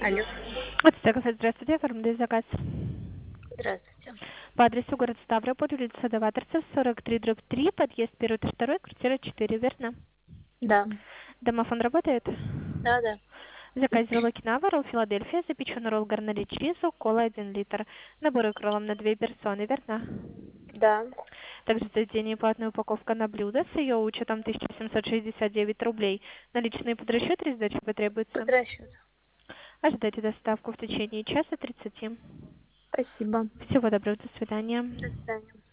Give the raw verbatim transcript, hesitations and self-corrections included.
Алло. Вот, Стеков, здравствуйте, оформляю заказ. Здравствуйте. По адресу город Ставрополь, улица Садоваторцев, сорок три, дробь три, подъезд первый, второй, квартира четыре, верно? Да. Домофон работает? Да, да. Заказ ролл Окинава, ролл Филадельфия, запеченный ролл гарнери чизу, кола один литр. Наборы кролом на две персоны, верно? Да. Также заведение платная упаковка на блюдо с ее учетом тысяча семьсот шестьдесят девять рублей. Наличные под расчет или сдача потребуется? Под расчет. Ожидайте доставку в течение часа тридцати. Спасибо. Всего доброго, до свидания. До свидания.